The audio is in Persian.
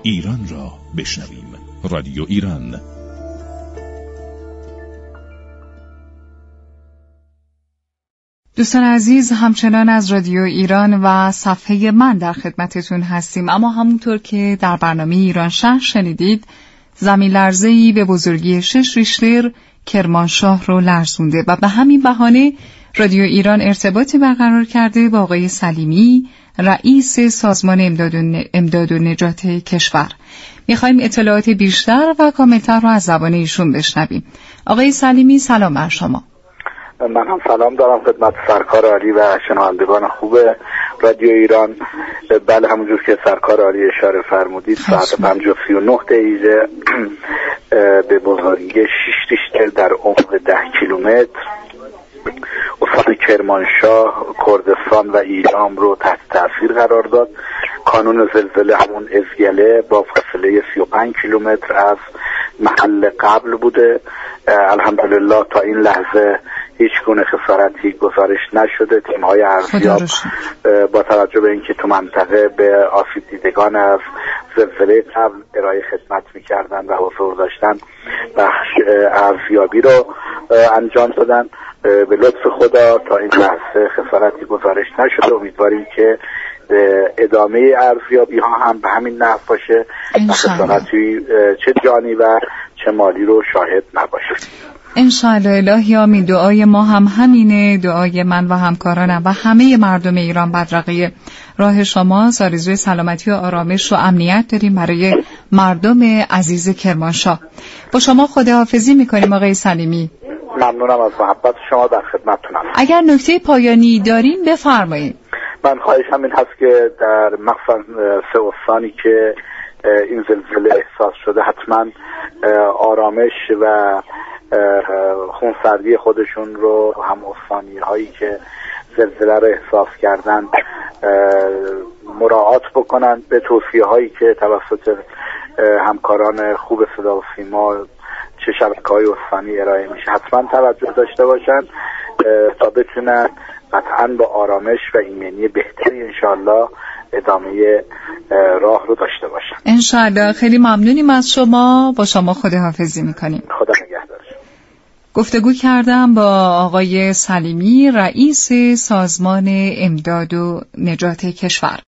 ایران را بشنویم. رادیو ایران. دوستان عزیز، همچنان از رادیو ایران و صفحه من در خدمتتون هستیم. اما همونطور که در برنامه ایران شهر شنیدید، زمین لرزه‌ای به بزرگی 6 ریشتر کرمانشاه رو لرزونده و به همین بهانه رادیو ایران ارتباطی برقرار کرده با آقای سلیمی، رئیس سازمان امداد و نجات کشور. میخوایم اطلاعات بیشتر و کاملتر رو از زبان ایشون بشنویم. آقای سلیمی، سلام بر شما. من هم سلام دارم خدمت سرکار عالی و شنوندگان خوب رادیو ایران. بله، همونجور که سرکار عالی اشاره فرمودید، ساعت 5:39 به بزرگی 6 ریشتر در عمق 10 کیلومتر استان کرمانشاه، کردستان و ایلام رو تحت تاثیر قرار داد. کانون زلزله همون ازگله با فاصله 35 کیلومتر از محل قبل بوده. الحمدلله تا این لحظه هیچ گونه خسارتی گزارش نشده. تیم‌های ارزیاب با توجه به اینکه تو منطقه به آسیب دیدگان از زلزله قبل ارائه خدمت می‌کردن و حضور داشتن، بخش ارزیابی رو انجام دادن. به لطف خدا تا این لحظه خسارتی گزارش نشده. امیدواریم که ادامه ارزیابی ها هم به همین نحو باشه و خسارتی چه جانی و چه مالی رو شاهد نباشه. انشاءالله. الهی آمین. دعای ما هم همینه، دعای من و همکارانم و همه مردم ایران بدرقه راه شماست. آرزوی سلامتی و آرامش و امنیت داریم برای مردم عزیز کرمانشاه. با شما خداحافظی میکنیم آقای سلیمی. ممنونم از محبت شما، در خدمتتونم. اگر نکته پایانی دارین بفرمایید. من خواهشم این هست که در مخصوصا 3 استانی که این زلزله احساس شده حتما آرامش و خونسردی خودشون رو، هم استانی هایی که زلزله رو احساس کردن، مراعات بکنن به توصیه هایی که توسط همکاران خوب صدا و سیما چه شبکه‌های استانی ارائه میشه حتما توجه داشته باشن تا بتونن قطعاً با آرامش و ایمنی بهتری انشاءالله ادامه راه رو داشته باشن. انشاءالله. خیلی ممنونیم از شما. با شما خداحافظی میکنیم. خدا نگهدار. گفتگو کردم با آقای سلیمی، رئیس سازمان امداد و نجات کشور.